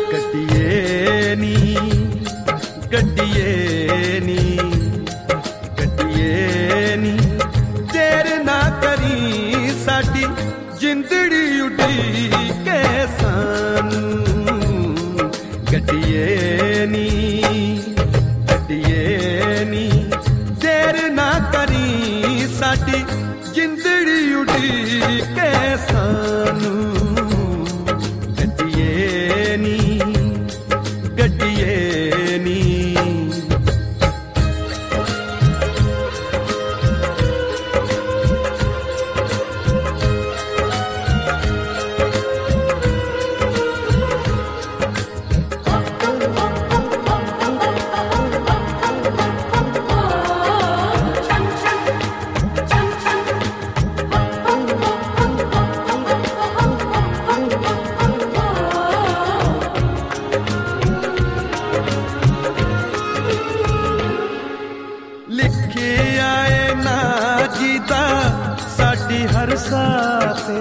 गड्डिए नी गड्डिए नी गड्डिए नी देर ना करी साडी जिंदड़ी उड़ीके सानू गड्डिए नी देर ना करी साडी जिंदड़ी उड़ीके सानू गड्डिए नी गड्डिए नी लिखे आए ना जीता साडी हर साथे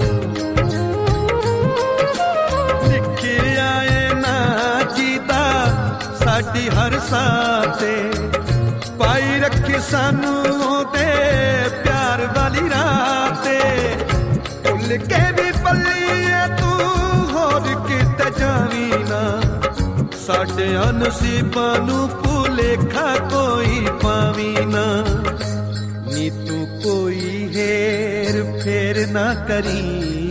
लिखे आए ना जीता साडी हर साथे पाई रखी सानू ते प्यार वाली राते भुल के भी पल्ली तू होर किते जावी ना साडे नसीबां नू भुलेखा कोई पावी ना नी तू कोई हेर फेर ना करी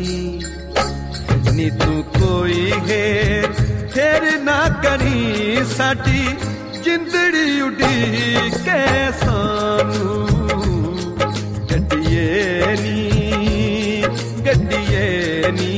नी तू कोई हेर फेर ना करी साडी जिंदड़ी उड़ीके सानू गड्डिए नी गड्डिए नी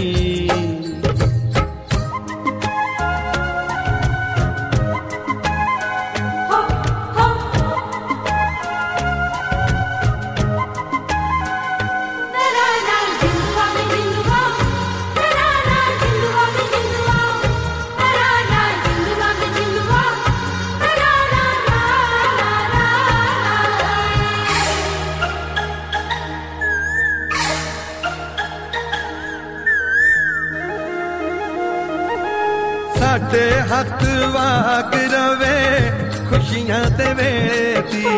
साडे हथ वाग रवे खुशियां दे वेले दी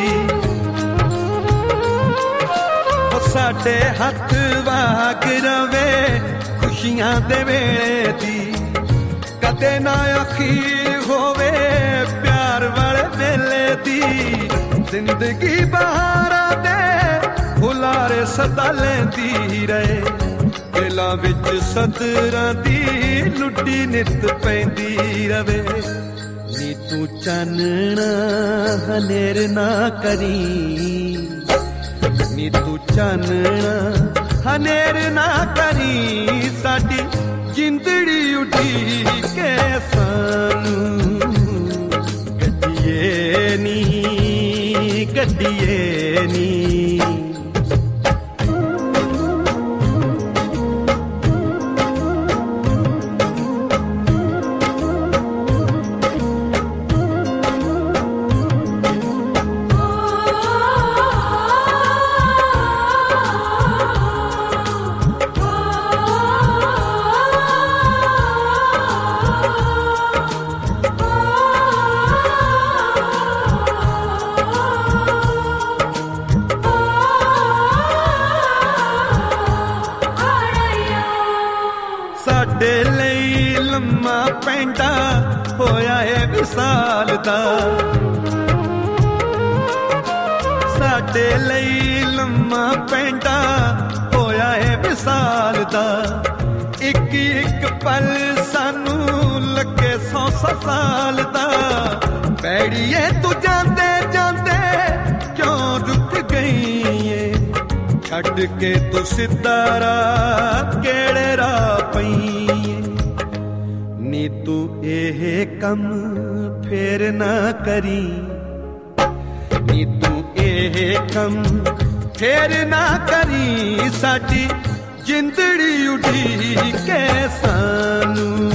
साडे हथ वाग रवे खुशियां दे वेले दी कदे ना अखीर होवे प्यार वाले वेले दी जिंदगी बहारा दे फुलारे सदा लेंदी रहे दिलां विच सदरां दी लुड्डी नित पैंदी रवे नी तू चानना हनेर ना करी नी तू चानना हनेर ना करी साडी जिंदड़ी उड़ीके सानू गड्डिए नी गड्डिए नी साडे लई लम्मा पैंडा होया है विसाल दा साडे लई लम्मा पैंडा होया है विसाल दा एक एक पल सानू लगे 100 साल दा पैड़िए तू जांदे जांदे क्यों रुक गई है छड़ के तू सिद्धा राह केड़े राह पई नी तू एह कम फेर ना करी नी तू एह कम फेर ना करी साडी जिंदड़ी उड़ीके सानू